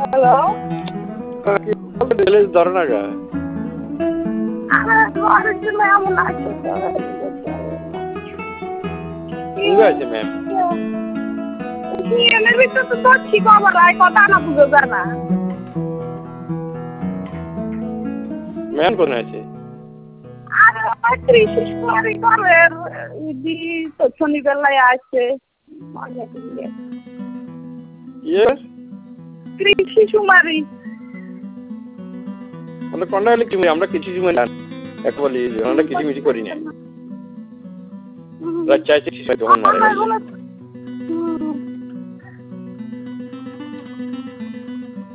hello ধরে না গা ঘরের জন্য এমন আছে আছে ম্যাম এর ভিতরে তো ধরছি বাবার আয় কথা না বুঝো জানা ম্যাম কোন আছে আর কৃষি কুমারী ঘরের দি তো শনিবেলায় আছে কৃষি কুমারী আমরা কোনটা হলে কি আমরা কিছু জমি না একবারই আমরা কিছু মিছি করি না চাইছি তখন মারা